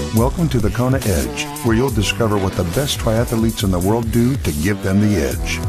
Welcome to the Kona Edge, where you'll discover what the best triathletes in the world do to give them the edge.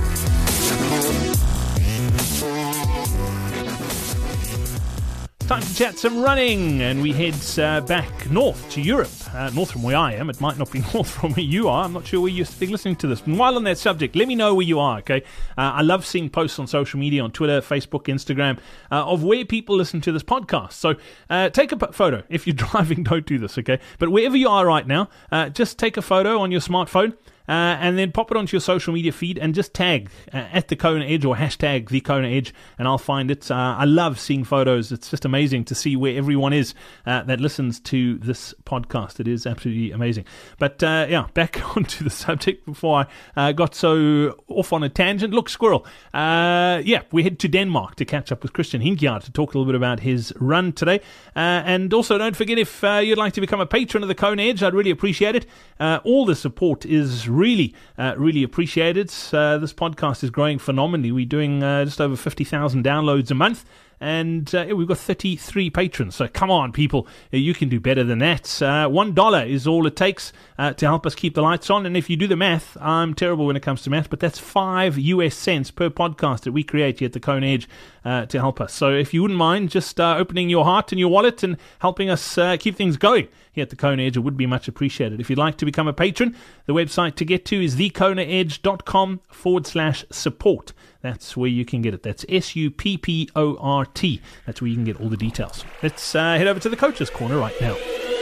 Time to chat some running, and we head back north to Europe. North from where I am. It might not be north from where you are. I'm not sure where you're listening to this. And while on that subject, let me know where you are, okay? I love seeing posts on social media, on Twitter, Facebook, Instagram, of where people listen to this podcast. So take a photo. If you're driving, don't do this, okay? But wherever you are right now, just take a photo on your smartphone. And then pop it onto your social media feed and just tag at the Kona Edge or hashtag the Kona Edge, and I'll find it. I love seeing photos. It's just amazing to see where everyone is that listens to this podcast. It is absolutely amazing. But back onto the subject before I got so off on a tangent. Look, Squirrel. We head to Denmark to catch up with Christian Hinkjard to talk a little bit about his run today. And also, don't forget, if you'd like to become a patron of the Kona Edge, I'd really appreciate it. All the support is really appreciated. This podcast is growing phenomenally. We're doing just over 50,000 downloads a month. And we've got 33 patrons. So come on, people. You can do better than that. $1 is all it takes to help us keep the lights on. And if you do the math, I'm terrible when it comes to math, but that's 5 US cents per podcast that we create here at the Kona Edge to help us. So if you wouldn't mind just opening your heart and your wallet and helping us keep things going here at the Kona Edge, it would be much appreciated. If you'd like to become a patron, the website to get to is thekonaedge.com/support. That's where you can get it. That's SUPPORT. That's where you can get all the details. Let's head over to the Coach's Corner right now.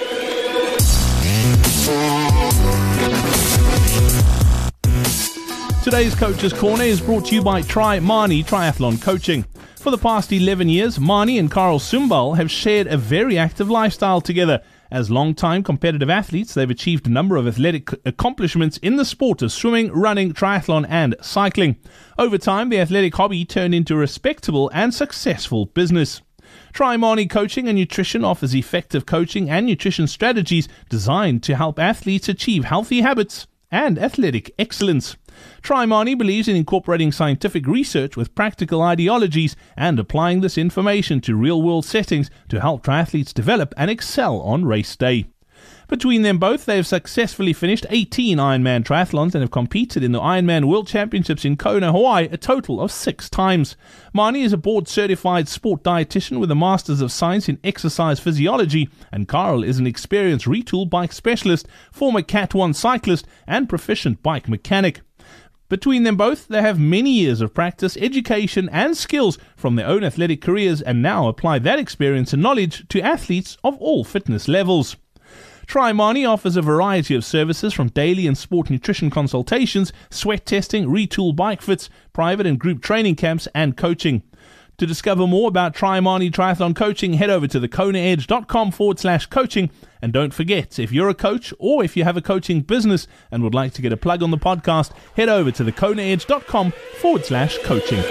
Today's Coach's Corner is brought to you by Tri Mani Triathlon Coaching. For the past 11 years, Mani and Carl Sumbal have shared a very active lifestyle together. As long-time competitive athletes, they've achieved a number of athletic accomplishments in the sport of swimming, running, triathlon, and cycling. Over time, the athletic hobby turned into a respectable and successful business. Tri Mani Coaching and Nutrition offers effective coaching and nutrition strategies designed to help athletes achieve healthy habits and athletic excellence. Tri Mani believes in incorporating scientific research with practical ideologies and applying this information to real-world settings to help triathletes develop and excel on race day. Between them both, they have successfully finished 18 Ironman triathlons and have competed in the Ironman World Championships in Kona, Hawaii, a total of 6 times. Mani is a board-certified sport dietitian with a Masters of Science in Exercise Physiology, and Carl is an experienced retool bike specialist, former Cat 1 cyclist, and proficient bike mechanic. Between them both, they have many years of practice, education, and skills from their own athletic careers and now apply that experience and knowledge to athletes of all fitness levels. Tri Mani offers a variety of services from daily and sport nutrition consultations, sweat testing, retool bike fits, private and group training camps, and coaching. To discover more about Tri Mani Triathlon Coaching, head over to thekonaedge.com/coaching. And don't forget, if you're a coach or if you have a coaching business and would like to get a plug on the podcast, head over to thekonaedge.com/coaching.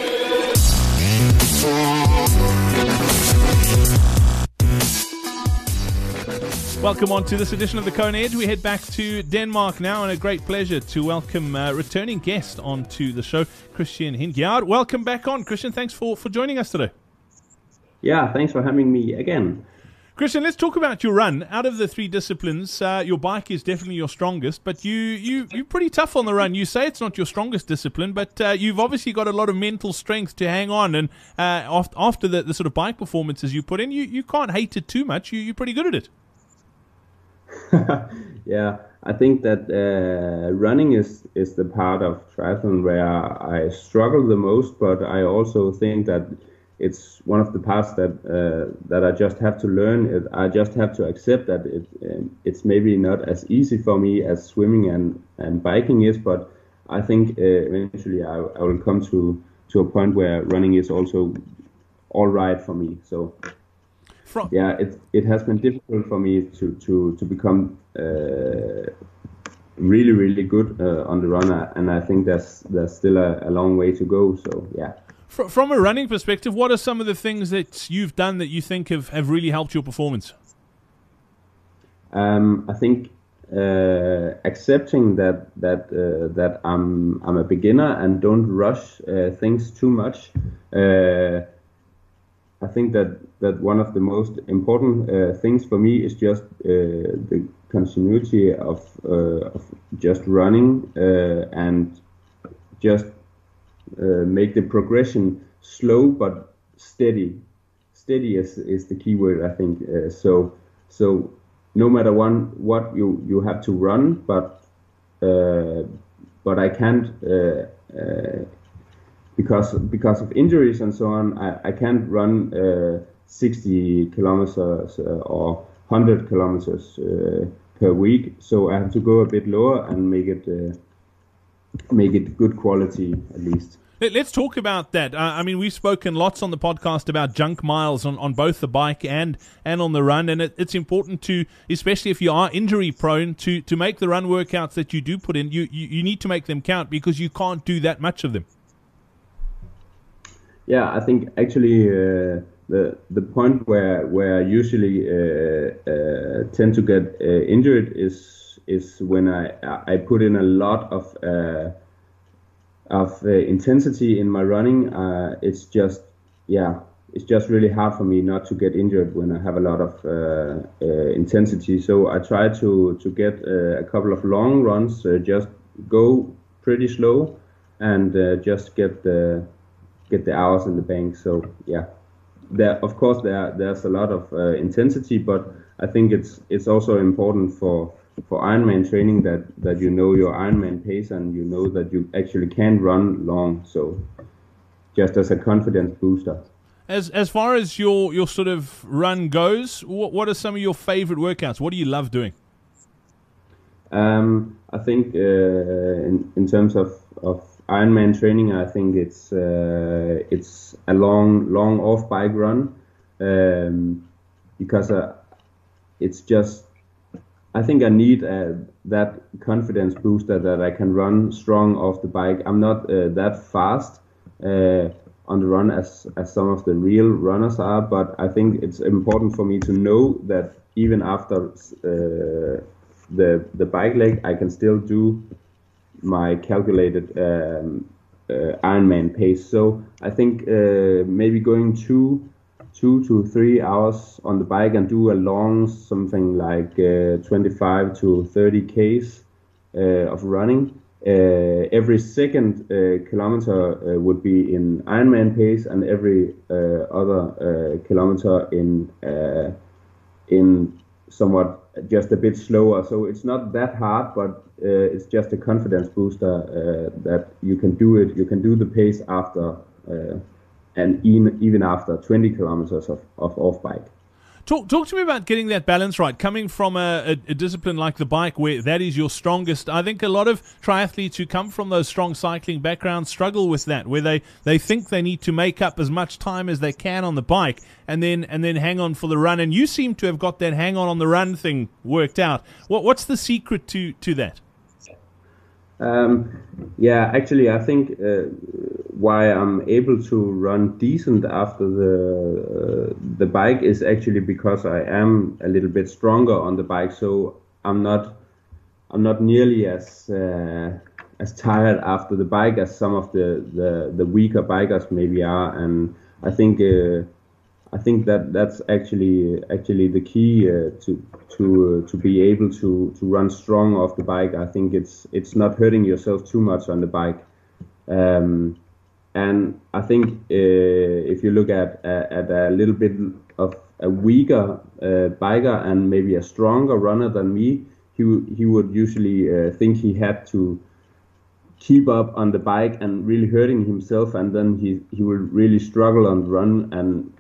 Welcome on to this edition of the Kona Edge. We head back to Denmark now, and a great pleasure to welcome returning guest onto the show, Christian Hinkjard. Welcome back on, Christian. Thanks for joining us today. Yeah, thanks for having me again. Christian, let's talk about your run. Out of the 3 disciplines, your bike is definitely your strongest, but you're pretty tough on the run. You say it's not your strongest discipline, but you've obviously got a lot of mental strength to hang on, and after the sort of bike performances you put in, you can't hate it too much. You're pretty good at it. Yeah, I think that running is the part of triathlon where I struggle the most, but I also think that it's one of the parts that I just have to learn. I just have to accept that it's maybe not as easy for me as swimming and biking is, but I think eventually I will come to a point where running is also all right for me. So. It has been difficult for me to become really, really good on the run, and I think there's still a long way to go. So yeah. From a running perspective, what are some of the things that you've done that you think have really helped your performance? I think accepting that I'm a beginner and don't rush things too much. I think that one of the most important things for me is just the continuity of just running and just make the progression slow but steady. Steady is the key word, I think. So no matter what you have to run, but I can't because of injuries and so on. I can't run 60 kilometers or 100 kilometers per week. So I have to go a bit lower and make it good quality at least. Let's talk about that. I mean, we've spoken lots on the podcast about junk miles on both the bike and on the run, and it's important to, especially if you are injury prone, to make the run workouts that you do put in. You need to make them count because you can't do that much of them. Yeah, I think actually the point where I usually tend to get injured is when I put in a lot of intensity in my running. It's just really hard for me not to get injured when I have a lot of intensity. So I try to get a couple of long runs, just go pretty slow, and just get the hours in the bank. So yeah, there's a lot of intensity, but I think it's also important for Ironman training that you know your Ironman pace and you know that you actually can run long. So just as a confidence booster. As far as your sort of run goes, what are some of your favorite workouts? What do you love doing? I think in terms of Ironman training, I think it's a long off bike run because it's just. I think I need that confidence booster that I can run strong off the bike. I'm not that fast on the run as some of the real runners are, but I think it's important for me to know that even after the bike leg, I can still do my calculated Ironman pace. So I think maybe going 2 to 3 hours on the bike and do a long something like 25 to 30 Ks of running. Every second kilometer would be in Ironman pace, and every other kilometer in somewhat just a bit slower. So it's not that hard, but it's just a confidence booster that you can do it. You can do the pace after. And even after 20 kilometers of off bike. Talk to me about getting that balance right. Coming from a discipline like the bike where that is your strongest, I think a lot of triathletes who come from those strong cycling backgrounds struggle with that, where they think they need to make up as much time as they can on the bike and then hang on for the run. And you seem to have got that hang on the run thing worked out. What's the secret to that? Actually, I think why I'm able to run decent after the bike is actually because I am a little bit stronger on the bike. So I'm not nearly as tired after the bike as some of the weaker bikers maybe are, and I think that's actually the key to be able to run strong off the bike. I think it's not hurting yourself too much on the bike, and I think if you look at a little bit of a weaker biker and maybe a stronger runner than me, he would usually think he had to keep up on the bike and really hurting himself, and then he will really struggle on the run and.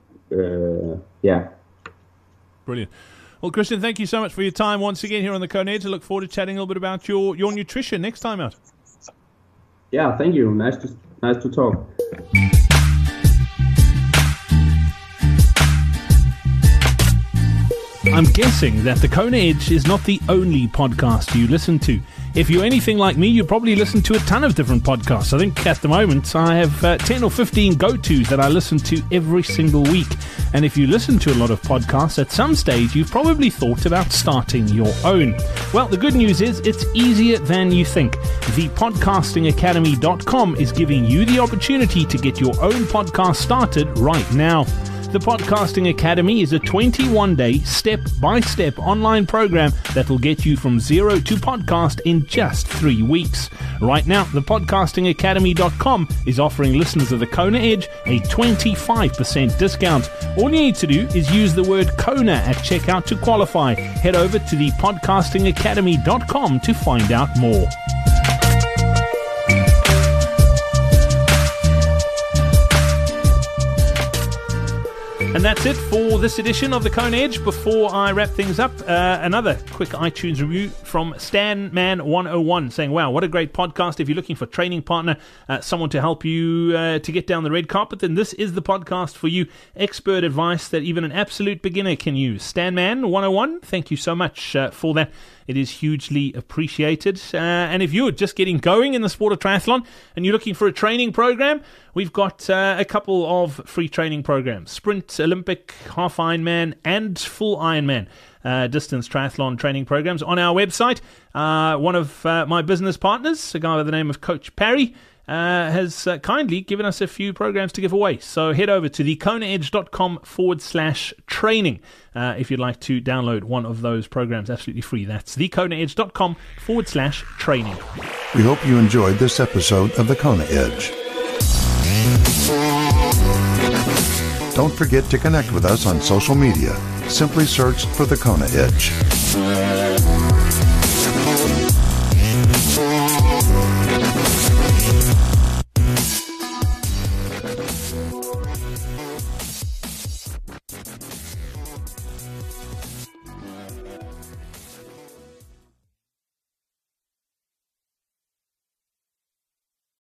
Brilliant. Well, Christian, thank you so much for your time once again here on the Kona Edge. I look forward to chatting a little bit about your nutrition next time out. Yeah, thank you. Nice to talk. I'm guessing that the Kona Edge is not the only podcast you listen to. If you're anything like me, you probably listen to a ton of different podcasts. I think at the moment I have 10 or 15 go-tos that I listen to every single week. And if you listen to a lot of podcasts, at some stage you've probably thought about starting your own. Well, the good news is it's easier than you think. ThePodcastingAcademy.com is giving you the opportunity to get your own podcast started right now. The Podcasting Academy is a 21-day, step-by-step online program that will get you from zero to podcast in just 3 weeks. Right now, thepodcastingacademy.com is offering listeners of the Kona Edge a 25% discount. All you need to do is use the word Kona at checkout to qualify. Head over to thepodcastingacademy.com to find out more. And that's it for this edition of the Kona Edge. Before I wrap things up, another quick iTunes review from StanMan101 saying, wow, what a great podcast. If you're looking for a training partner, someone to help you to get down the red carpet, then this is the podcast for you. Expert advice that even an absolute beginner can use. StanMan101, thank you so much for that. It is hugely appreciated. And if you're just getting going in the sport of triathlon and you're looking for a training program, we've got a couple of free training programs. Sprint, Olympic, Half Ironman, and Full Ironman distance triathlon training programs on our website. One of my business partners, a guy by the name of Coach Parry, has kindly given us a few programs to give away. So head over to thekonaedge.com/training if you'd like to download one of those programs absolutely free. That's thekonaedge.com/training. We hope you enjoyed this episode of the Kona Edge. Don't forget to connect with us on social media. Simply search for the Kona Edge.